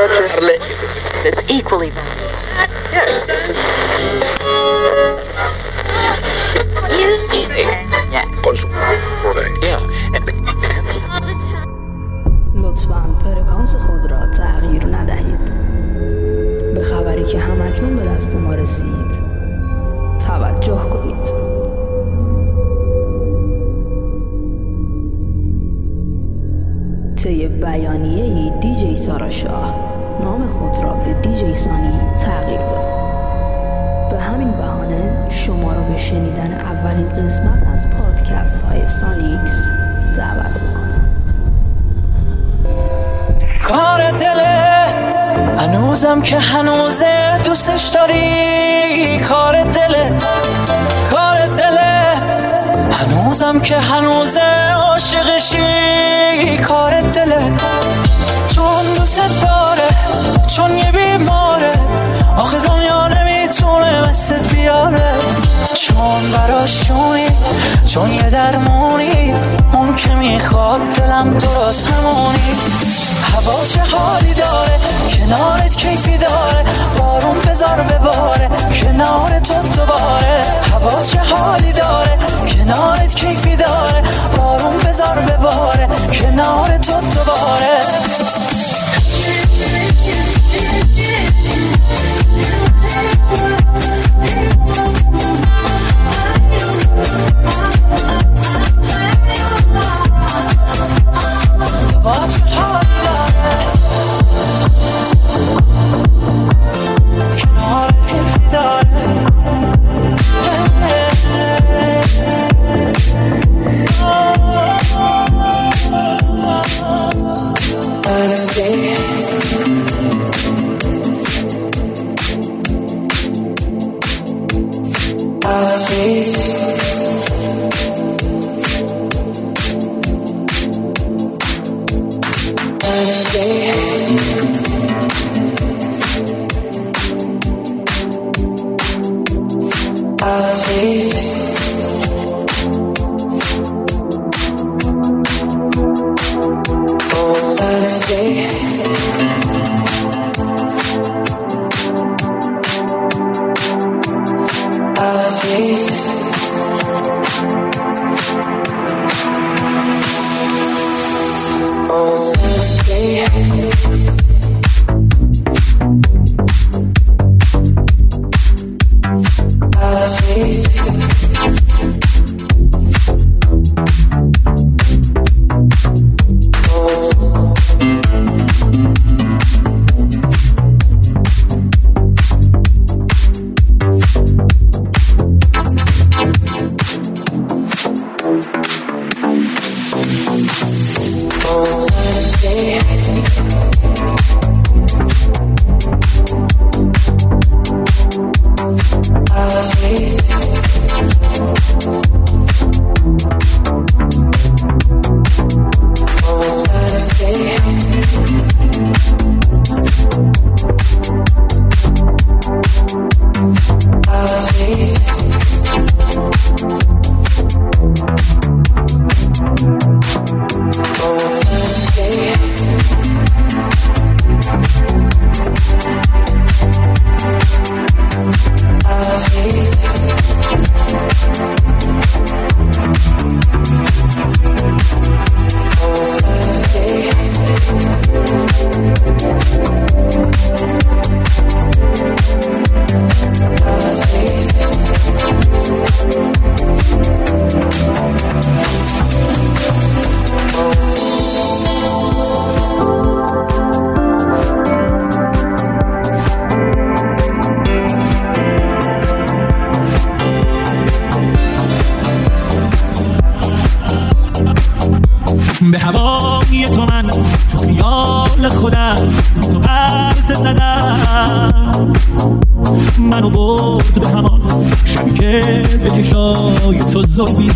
It's equally Yes. لطفاً فرکانس خود را تغییر ندهید. به خبری که همکنون به دست ما رسید توجه کنید. طی بیانیه‌ای دیجی سارا شاه نام خود را به دیجی سانی تغییر داد. به همین بهانه شما را به شنیدن اولین قسمت از پادکست های سانیکس دعوت میکنم. کار دله هنوزم که هنوزه دوستش داری، کار دله هنوزم که هنوزه عاشقشی، کار دله چون دوست داره، چون یه بیماره، آخه دنیا نمیتونه مثلت بیاره، چون براشونی، چون یه درمونی، اون که میخواد دلم درست همونی. هوا چه حالی داره، کنارت کیفی داره، بارون بذار بباره کنار تو دوباره. هوا چه حالی داره، کنارت کیفی داره، بارون بذار بباره کنار تو دوباره. هوا چه حالی داره، کنارت کیفی داره. به هوای تو من تو خیال خودم تو عرض زدم، منو برد به همان شبی که به چشای تو زلفی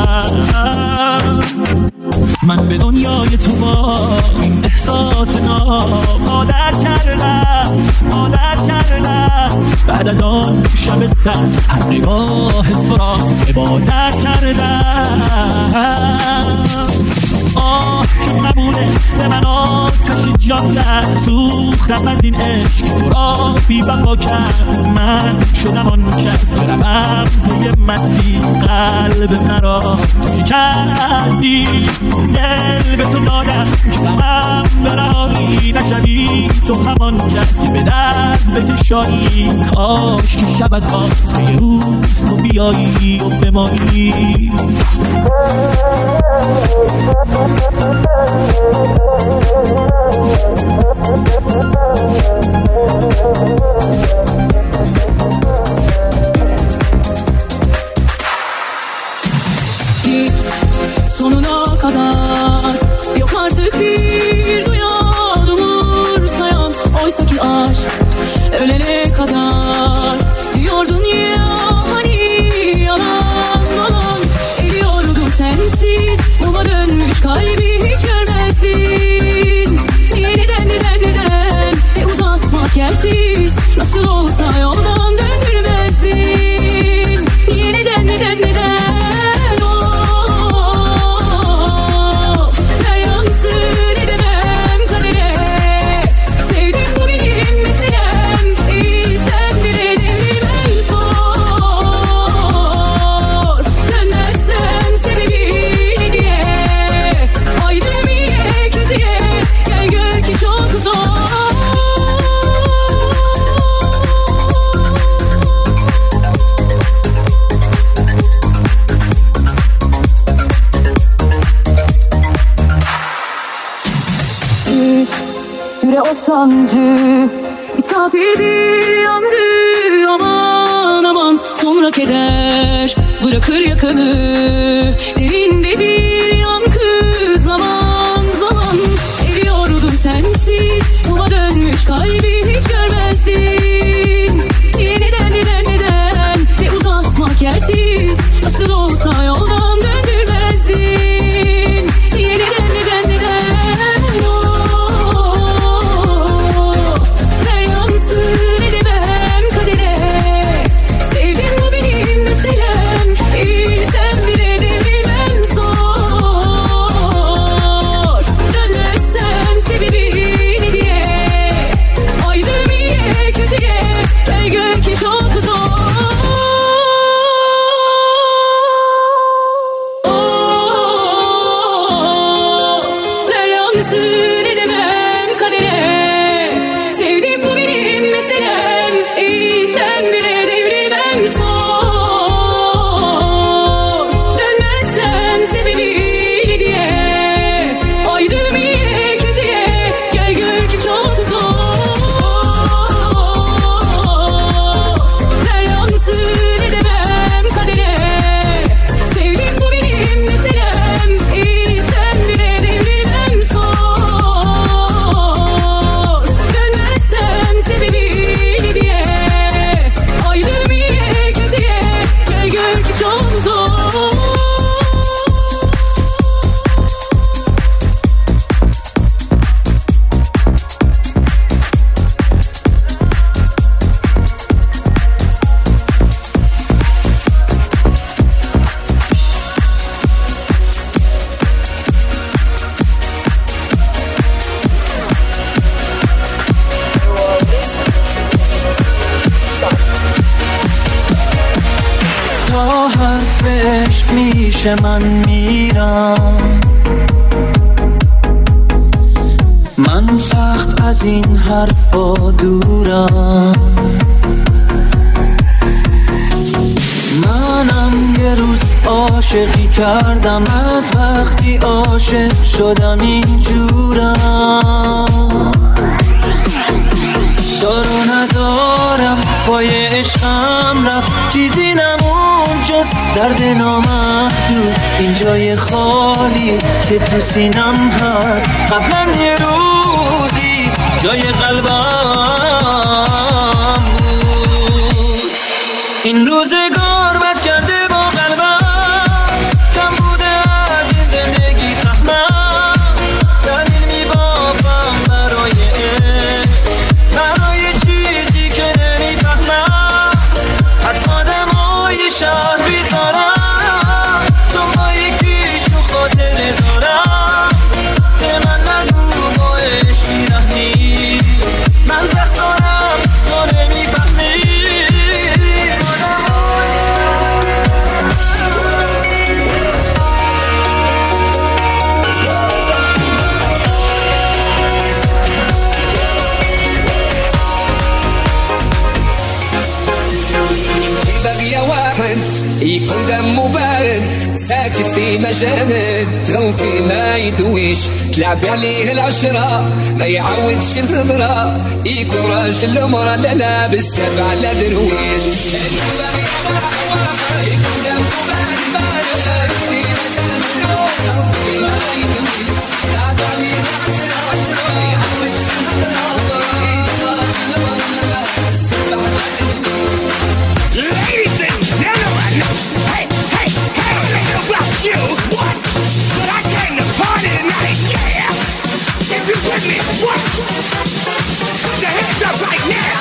زدم. من به دنیای تو با این احساس ناب عادت کردم بعد از آن شب سر هر نگاه فراق عبادت کردم. که نبوده به من آتش جان زد، سوخت سوختم از این عشق تو را بی وفا کرد. من شدم آن کس که روم پی مستی قلب مرا تو شکستی. دل به تو دادم که غمم برهانی نشوی. تو همان کس که به درد بکشایی. کاش که شبت باز که یه روز تو بیایی و بمانی. Git sonuna kadar, yok artık bir duyan umursayan. Oysa ki aşk ölene kadar diyordun ya hani yalan yalan. Eriyordum sensiz, uma dönmüş kalbi hiç görmezdin. Niye neden uzatmak yersiz, nasıl olsa yoldan döndürmezdin. Niye neden sancı misafirdir yandı aman aman. Sonra keder bırakır yakanı, derindedir yankı zaman zaman. Eriyordum sensiz, uma dönmüş kalbi hiç görmezdin. Niye neden ne uzatmak yersiz, nasıl olsa yoldan döndürmezdin. Niye neden من میرم. من سخت از این حرفا دورم. منم یه روز عاشقی کردم، از وقتی عاشق شدم اینجورم. دارو ندارم پای عشقم رفت، چیزی نمون جز درد نامحدود. این جای خالی که تو سینم هست، قبلا یه روزی جای قلبم بود. این روزگار بد کرده با قلبم، کم بوده از این زندگی سهمم. دلیل میبافم برای چیزی که نمیفهمم. از آدمای شهر بیزارم، چون با یکیشون خاطره دارم. به من نگو با عشق بیرحمی، جامد تغلطي ما يدويش تلعب عليه العشرة ما يعودش الهضرة يكون راجل ومرا لا بزاف على درويش Ladies and gentlemen, hey, hey, hey, I don't know about you, what? But I came to party tonight, yeah! If you with me, what? Put your hands up right now!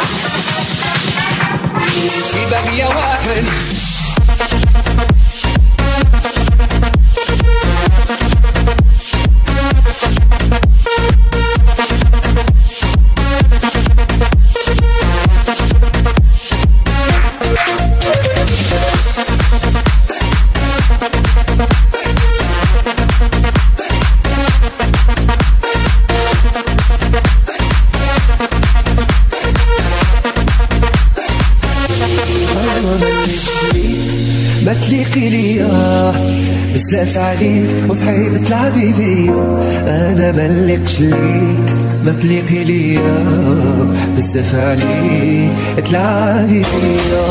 في بقية واحد ما تليقي ليا بزاف عليك وصعيب تلعبي بيا انا ملقش ليك ما تليقي ليا بزاف عليك تلعبي بيا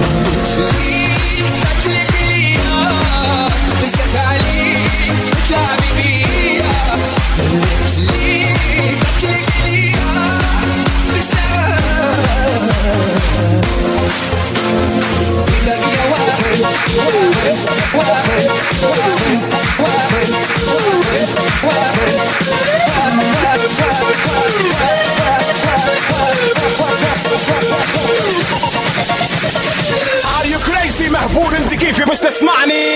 Are you crazy محبور انت كيفي باش تسمعني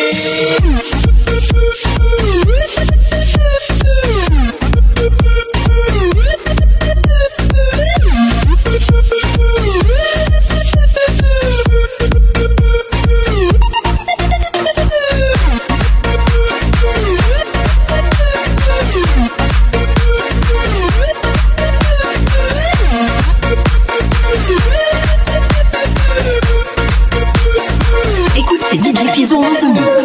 Écoute, c'est DJ Fizo en mix.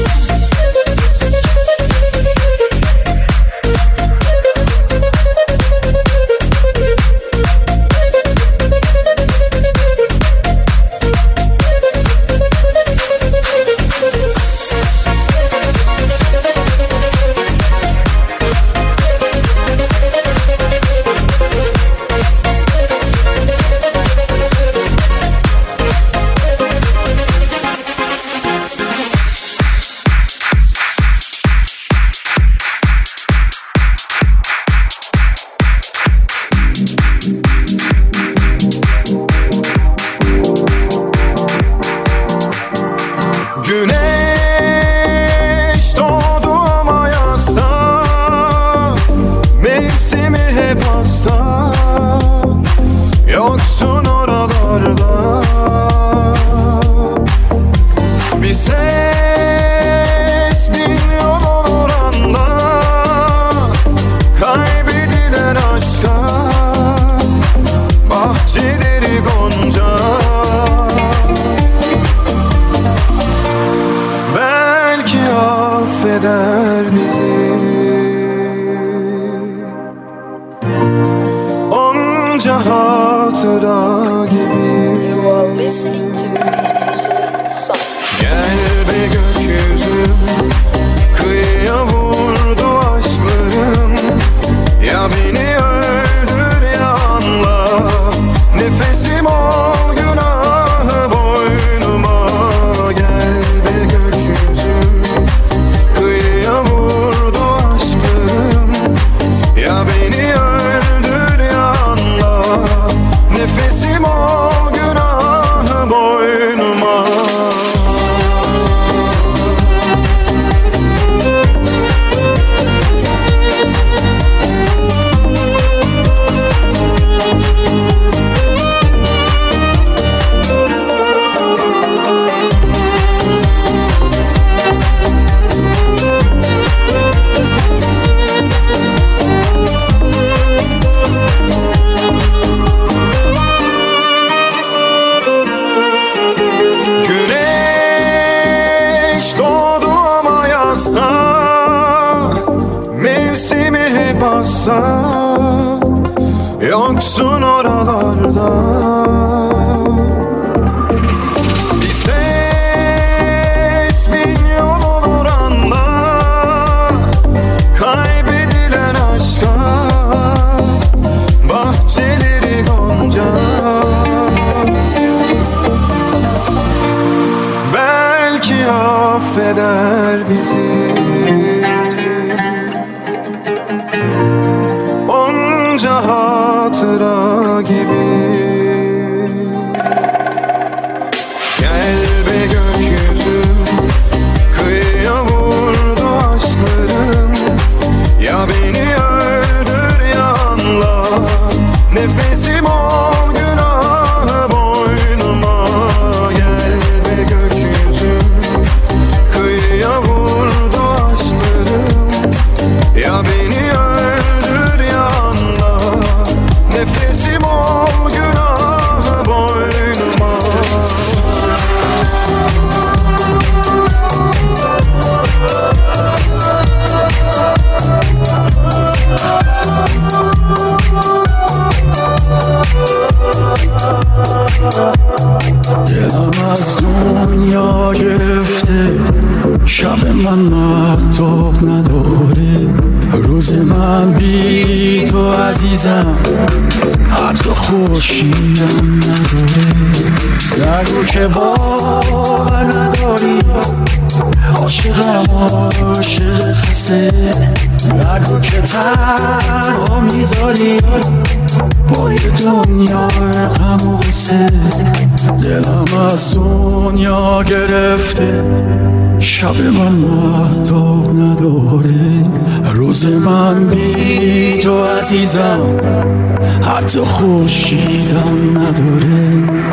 Güneş doğdu ama yasta, mevsimi hep hasta, yoksun oralarda. Bir ses milyon olur anda, kaybedilen aşka, bahçeleri gonca. Belki affeder bizi onca hatıra gibi. You are listening to Sonic. Gel be gökyüzüm, kıyıya vurdu aşklarım. Ya beni öldür ya anla, nefesim ol günahı boynuma. Gel be gökyüzüm, kıyıya vurdu aşklarım. Ya beni öldür ya anla, nefesim ol günahı boynuma. yoksun oralarda. Bir ses bin yol olur anla, kaybedilen aşka bahçeleri gonca. Belki affeder bizi onca hatıra gibi. Gel be gökyüzüm, kıyıya vurdu aşklarım. Ya beni öldür ya anla, nefesim ol günah boynuma. Gel be gökyüzüm, kıyıya vurdu aşklarım. Ya beni öldür ya anla, nefesim ol günah boynuma. دلم از دنیا گرفته، شب من مهتاب نداره، روز من بی تو عزیزم حتی خورشیدم نداره. نگو که باور نداری، عاشقم عاشق خسته، نگو که تنها میذاری با یه دنیا غم و قصه. دلم از دنیا گرفته، شب من مهتاب نداره، روز من بی تو عزیزم حتی خورشیدم نداره.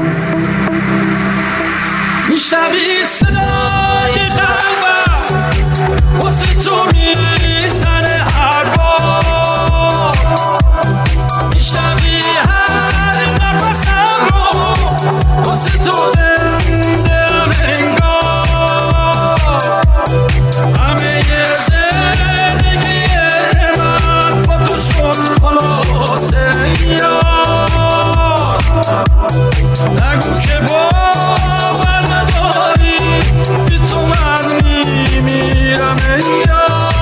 میشنوی صدای قلبم واسه تو میزنه هر بار، میشنوی هر نفسم رو واسه تو زنده‌ام انگار. همه زندگی من با تو شد خلاصه یار. نگو که باور نداری، بی تو من میمیرم یار.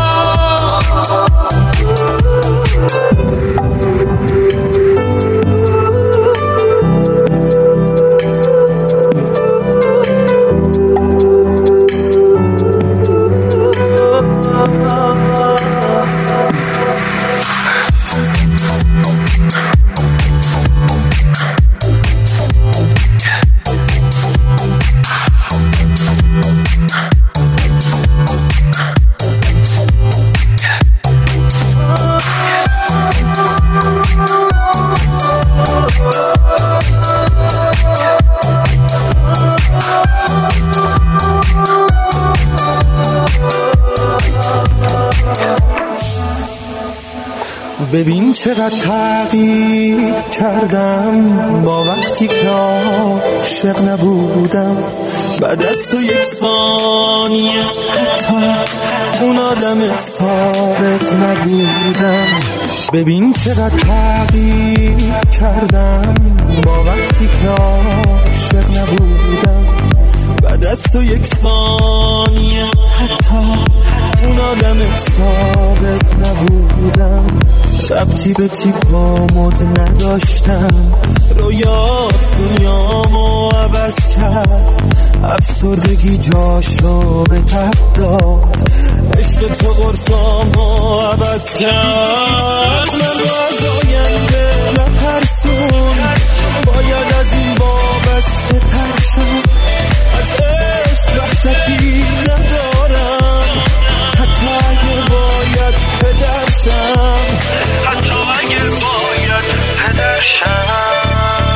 ببین چقدر تغییر کردم با وقتی که عاشق نبودم. بعد از تو یک ثانیه حتی اون آدم صادق نبودم. ببین چقدر تغییر کردم با وقتی که عاشق نبودم. بعد از تو یک ثانیه حتی اون آدم صادق نبودم. ربطی به تیپامود نداشتم، رویات دنیامو عوض کرد، افسردگی جاشو به تب داد، عشق تو قرصامو عوض کرد. من رو از آینده نترسون، باید از این وابسته تر شم. از عشق وحشتی ندارم، حتی اگه باید پدرشم، حتی اگه باید پدرشم.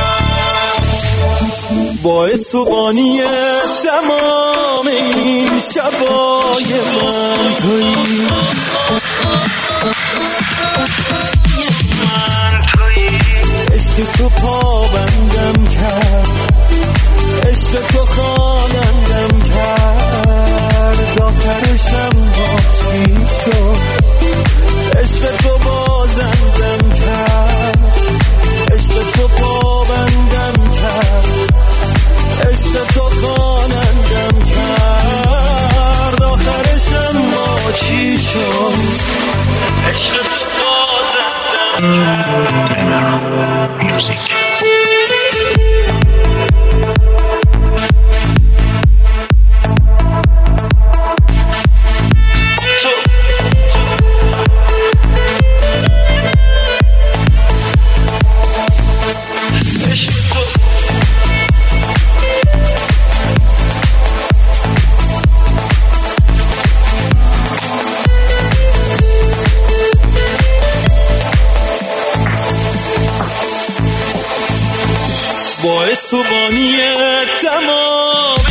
باعث و بانی تمام این شبای من تویی، عشق تو پابندم کرد، عشق تو خوانندم کرد، آخرشم باقی شد، عشق تو بازندم کرد، باعث تو بانی تمام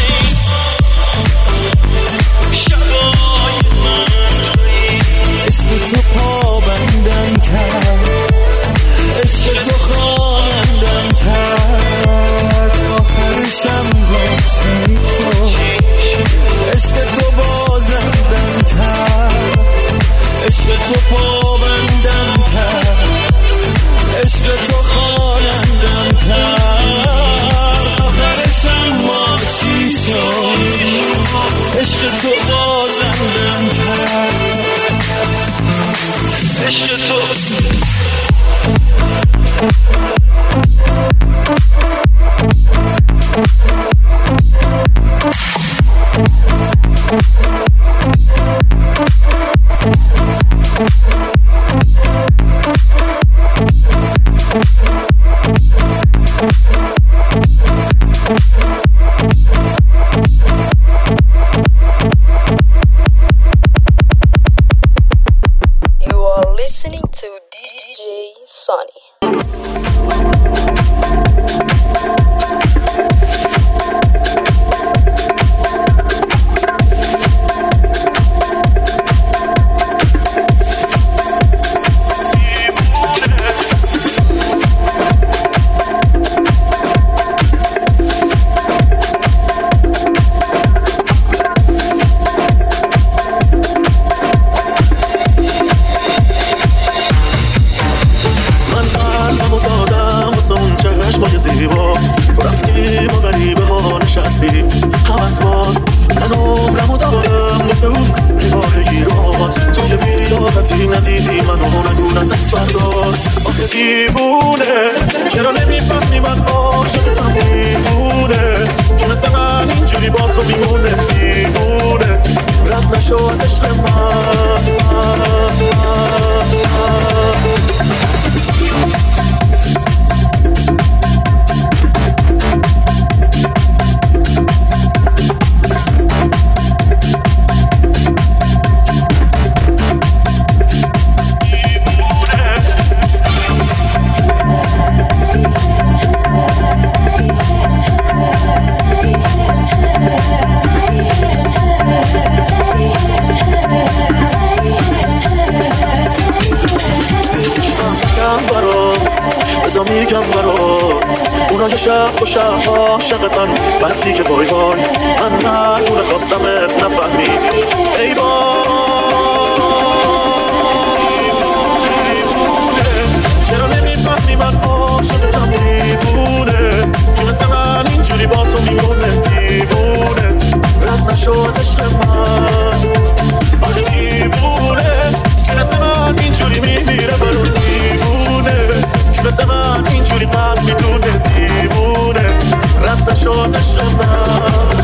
شبای من توی اسم تو پابندم کرد عشق تو خوانندم کرد آخرشم باشی تو عشق تو بازندم کرد عشق تو پابندم کرد عشق تو خوانندم کرد آخرشم باشی تو عشق تو بازندم کرد عشق تو You are listening to DJ Sonny. چرا نمیفهمی من عاشقتم دیوونه که مثل من اینجوری با تو میمونه دیوونه رد نشو از عشق من میگم برات اونا که شب و شب عاشقتن بعدی که بای بای من مردونه خواستمت نفهمیدی ای چرا نمیفهمی من عاشقتم دیوونه که مثل من اینجوری با تو میمونه دیوونه رد نشو از عشق من آخه دیوونه که مثل من اینجوری میمیره برون دیوونه مثل من اینجوری قلب میدونه دیوونه رد نشو از عشق من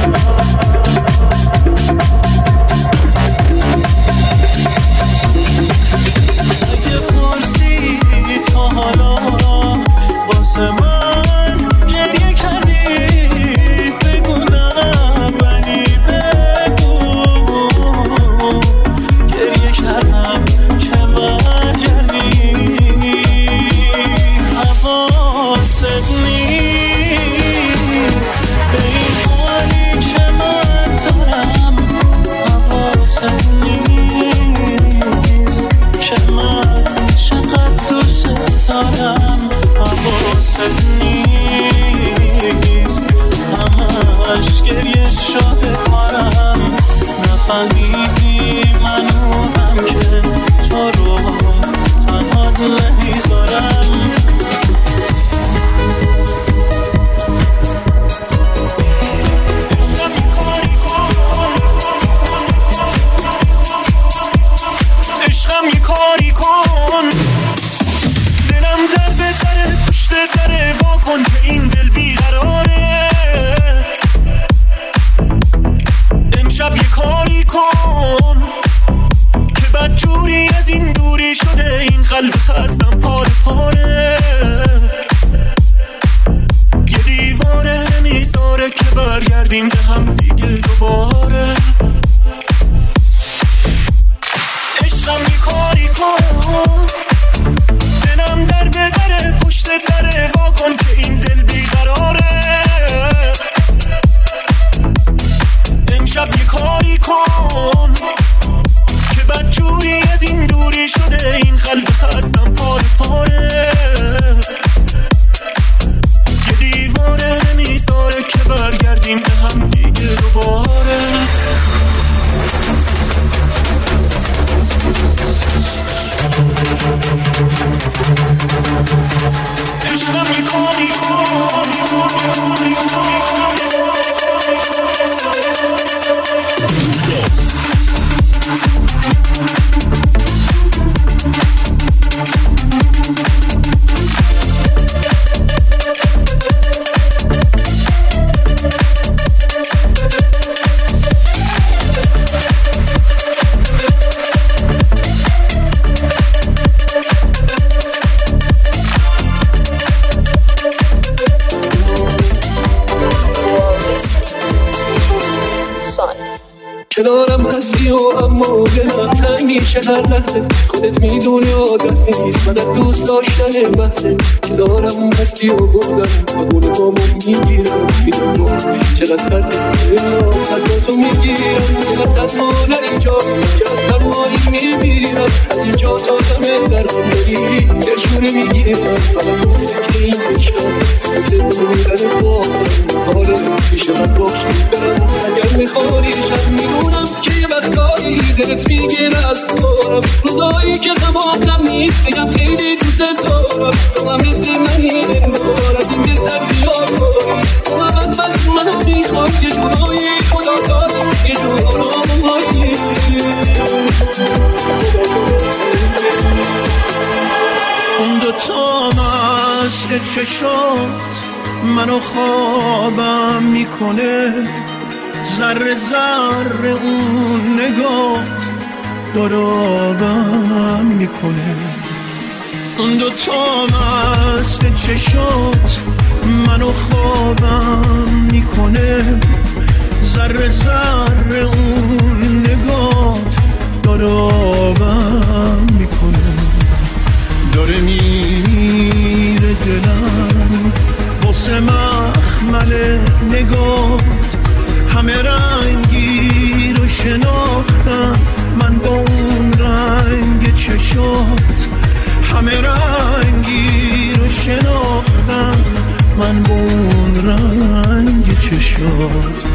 اگه پرسیدی تا حالا واسه من گریه کردی بگو نه ولی بگو گریه کردم که برگردی حواست نیست به این حالی که من دارم حواست نیست که من چقدر دوست دارم حواست نیست همش گریه شده کارم نفهمیدی منو هم که تو رو تنها نمیذارم عشقم یه کاری کن دلم در به در پشت در وا کن که این دل بیقراره امشب یه کاری کن که بدجوری از این دوری شده این قلب خستم پاره پاره یه دیواره نمیذاره که برگردیم به هم دیگه دوباره عشقم یه کاری کن دلم در به در پشت در وا کن که این دل بیقراره کنارم هستی و اما دلم تنگ میشه هر لحظه. خودت میدونی عادت نیست من دوست داشتن بحثه. کنارم هستی و بغزم بخونه بامو میگیرم میدونم چقدر سرده از با تو میگیرم. من تنها در اینجا که از تنهایی میمیرم. از اینجا تا دم در هم بگیری دلشوره میگیرم. فقط تو فکر این بشم تو فکر بودن با من حالا میشه من باشی برم سگر میخوری شد. میدونم که یه وقتایی دلت میگیره از کارم. روزایی که حواسم نیست بگم خیلی دوست دارم. تو هم مثل منی دلدار از این دلتر بیار کاری. تو هم از بس منو میخوای یه جورایی خدا دارم یه جورایی. اون دوتا مست چشات منو خوابم میکنه. ذره ذره اون نگاه دارابم میکنه. اون دوتا مست چشات منو خوابم میکنه. ذره ذره اون نگاه دارابم میکنه. داره میره دلم واسه مخمل نگاه. همه رنگی رو شناختم من با اون رنگ چشات. همه رنگی رو شناختم من با اون رنگ چشات.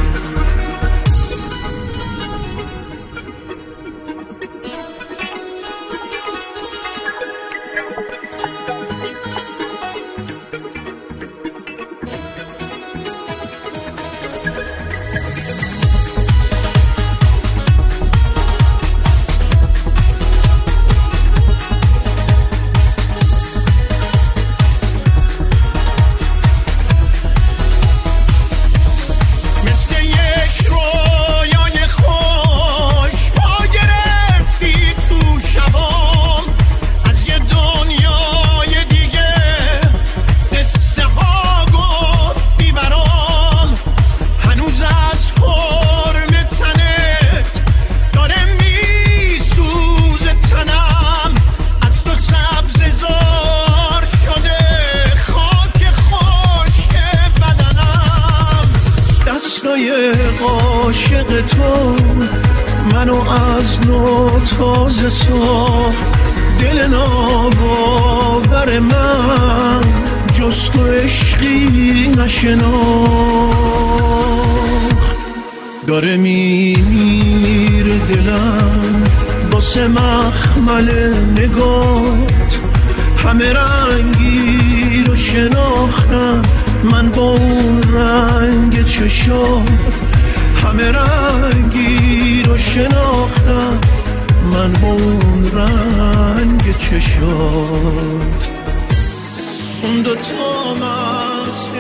عاشق تو منو از نو تازه ساخت. دل ناباور من جز تو عشقی نشناخت. داره میره دلم واسه مخمل نگات. همه رنگی رو شناختم من با اون رنگ چشات. همه رنگی رو شناختم من با اون رنگ چشات. اون دوتا مست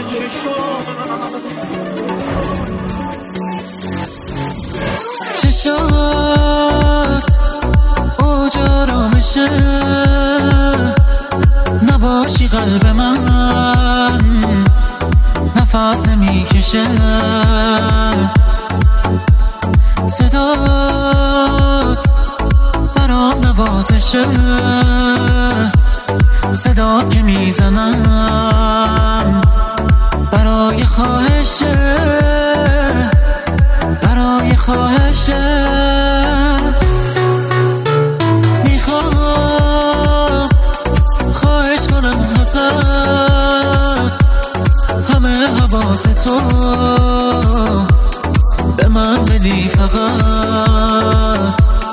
چشات اوج آرامشه. نباشی قلب من نفس میکشه. صدات برام نوازشه. صدات که میزنم برای خواهشه. برای خواهشه میخوام خواهش کنم ازت. همه حواس تو به من بدی فقط.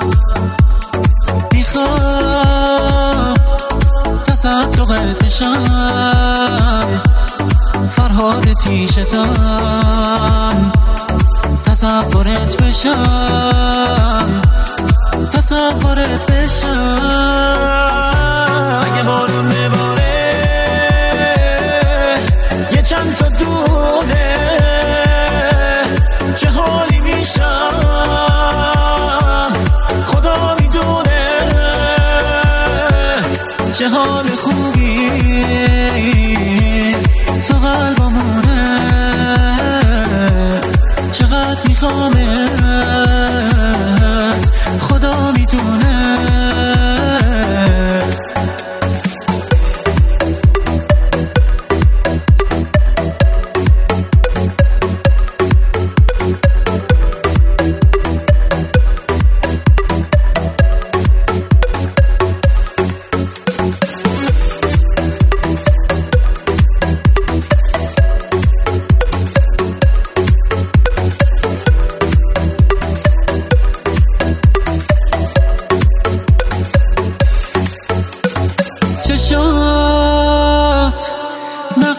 میخوام تصدقت بشم. فرهاد تیشتم تصورت بشم. تصورت بشم. اگه بارون بباره یه چند تا دونه چه حالی میشم خدا میدونه. چه حال خوبی تو قلبمونه. چقدر میخوامه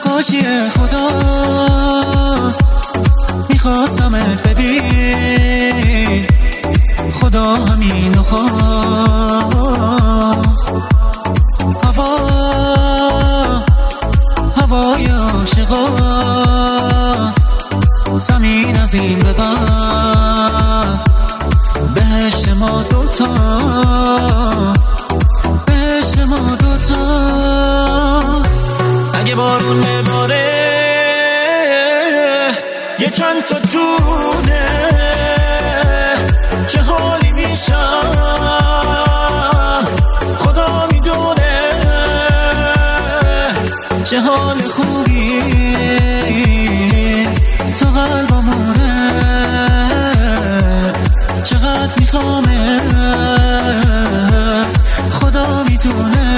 نقاشی خداست، میخواستمت ببین، خدا همینو خواست. هوای عاشقاست، زمین از این به بعد بهشت ما دوتاست، بهشت ما دوتاست. اگه بارون بباره یه چند تا جونه، چه حالی میشم خدا میدونه، چه حال خوبی تو قلبمونه، چقدر میخوامت خدا میدونه.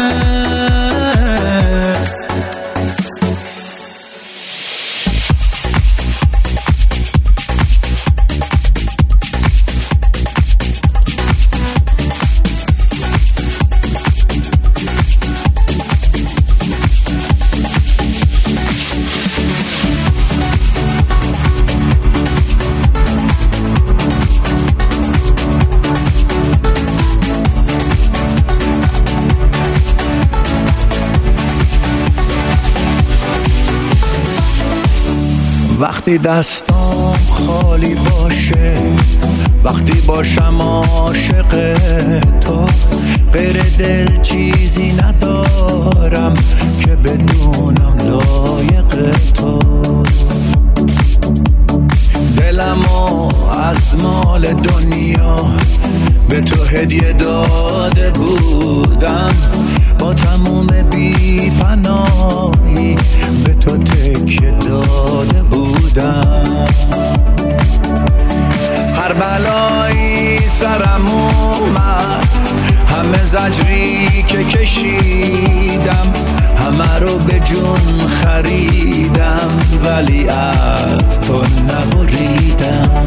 وقتی دستام خالی باشه، وقتی باشم عاشق تو، غیر دل چیزی ندارم که بدونم لایق تو. دلمو از مال دنیا به تو هدیه داده بودم، با تموم بی پناهی به تو تکیه داده بودم. هر بلایی سرم اومد، همه زجری که کشیدم، همه رو به جون خریدم، ولی از تو نبریدم.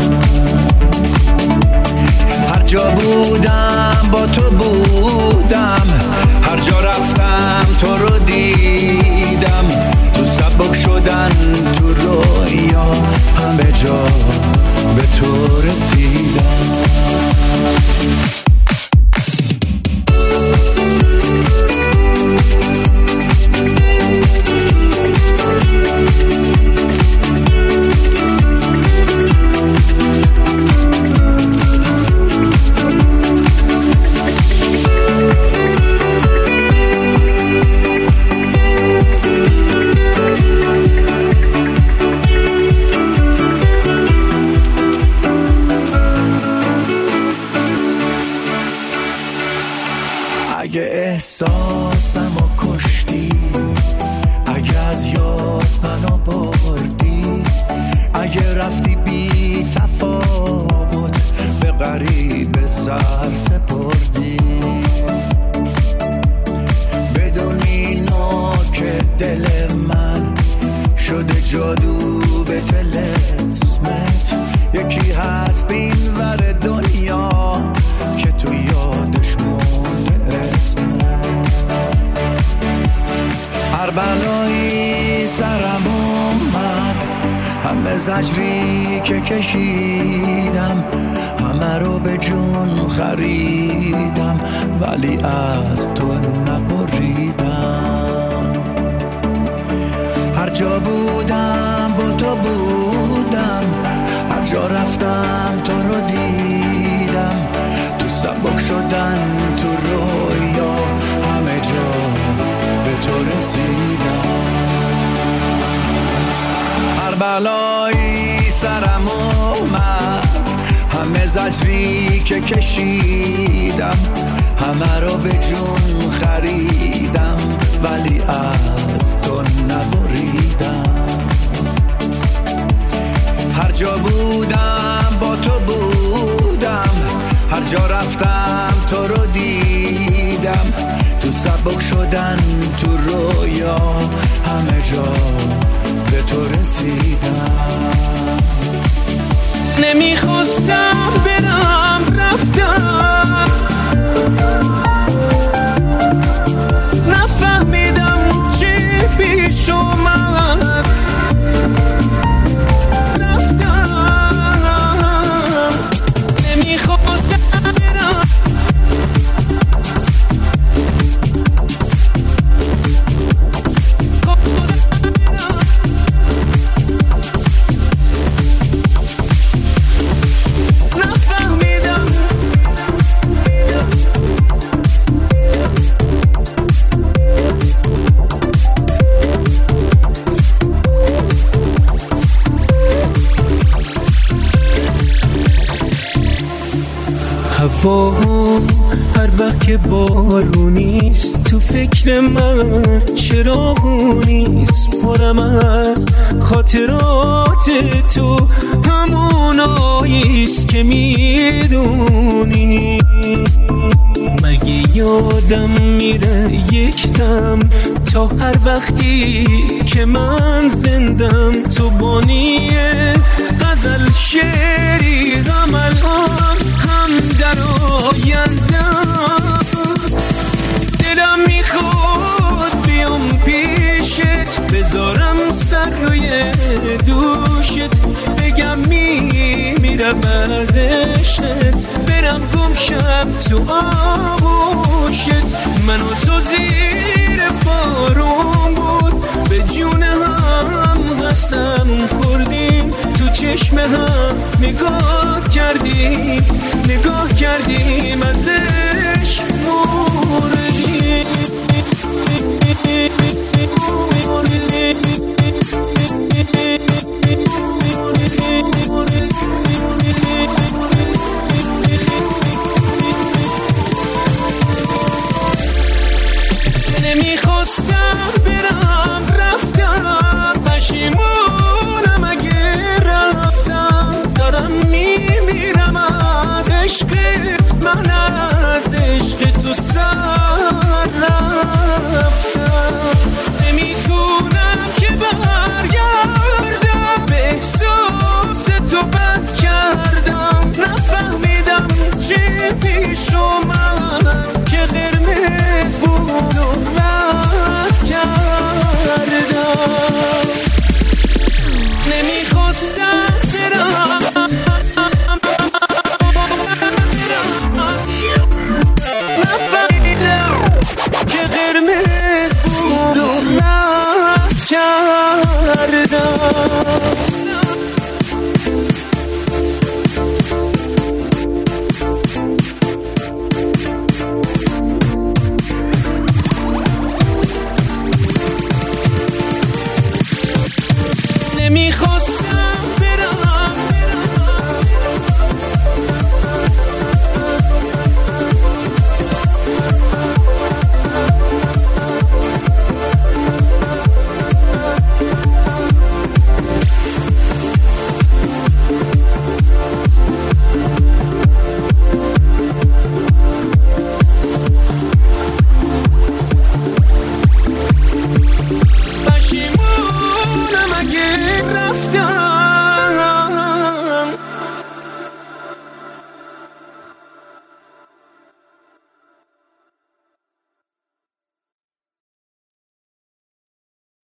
هر جا بودم با تو بودم، هر جا رفتم تو رو دیدم، تو سبک شدن تو رویا، همه جا به تو رسیدم. اگه احساسمو کشتی، اگه از یاد منو بردی، اگه رفتی بی تفاوت به غریب سر سپردی، بدونی نوک دل من شده جادو به طلسمت. یکی هست این ور دنیا که تو یادش مونده اسمت. هر بلایی سرم اومد، همه زجری که کشیدم، همه رو به جون خریدم، ولی از تو نبریدم. هر جا بودم با تو بودم، هر جا رفتم تو رو دیدم، تو سبک شدن تو رویا، همه جا به تو رسیدم. هر بلایی سرم اومد، همه زجری که کشیدم، همه رو به جون خریدم، ولی از تو نبریدم. هر جا بودم با تو بودم، هر جا رفتم تو رو دیدم، تو سبک شدن تو رویا، همه جا به تو رسیدم. نمیخواستم برم رفتم، نفهمیدم چی پیش اومد، هر وقت که بارونیست تو فکر من چراغونیست، پرم از خاطرات تو هموناییست که میدونی. مگه یادم میره یک دم تا هر وقتی که من زندم تو بانی غزل شعری غم الان هم در آیندم. دلم میخواد بیام پیشت بذارم سر روی دوشت، بگم میرم از عشقت، برم گمشم تو آغوشت. من و تو زیر بارون بود به جون هم قسم خوردیم، تو چشم هم نگاه کردیم از عشق مردیم. نمیخواستم برم رفتم، پشیمونم اگه رفتم، دارم میمیرم از عشقت، من از عشق تو سر رفتم. نمیتونم که برگردم، به احساس تو بد کردم، نفهمیدم چی پیش اومد که قرمز بود و رد کردم. نمیخواستم برم، نفهمیدم که قرمز بود و رد کردم. نمیخواستم